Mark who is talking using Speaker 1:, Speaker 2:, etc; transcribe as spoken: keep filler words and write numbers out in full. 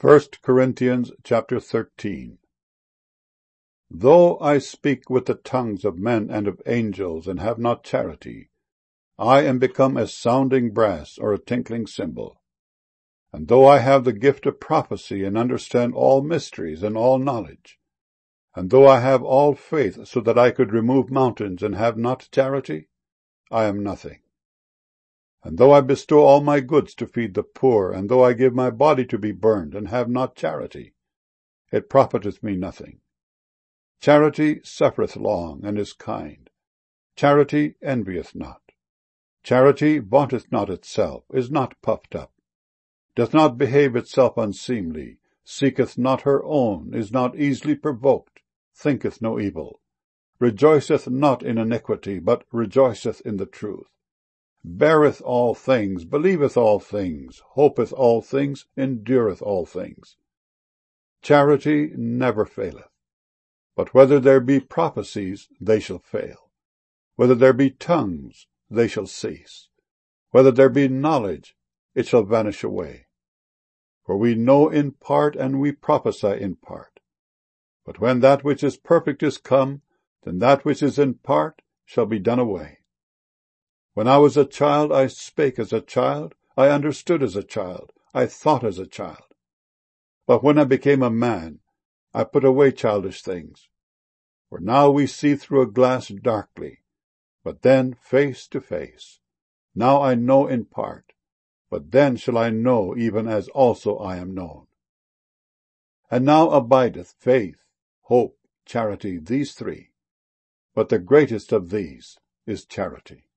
Speaker 1: First Corinthians chapter thirteen. Though I speak with the tongues of men and of angels, and have not charity, I am become as sounding brass or a tinkling cymbal. And though I have the gift of prophecy, and understand all mysteries and all knowledge, and though I have all faith so that I could remove mountains, and have not charity, I am nothing. And though I bestow all my goods to feed the poor, and though I give my body to be burned, and have not charity, it profiteth me nothing. Charity suffereth long, and is kind. Charity envieth not. Charity vaunteth not itself, is not puffed up, doth not behave itself unseemly, seeketh not her own, is not easily provoked, thinketh no evil, rejoiceth not in iniquity, but rejoiceth in the truth, beareth all things, believeth all things, hopeth all things, endureth all things. Charity never faileth. But whether there be prophecies, they shall fail. Whether there be tongues, they shall cease. Whether there be knowledge, it shall vanish away. For we know in part, and we prophesy in part. But when that which is perfect is come, then that which is in part shall be done away. When I was a child, I spake as a child, I understood as a child, I thought as a child. But when I became a man, I put away childish things. For now we see through a glass darkly, but then face to face. Now I know in part, but then shall I know even as also I am known. And now abideth faith, hope, charity, these three. But the greatest of these is charity.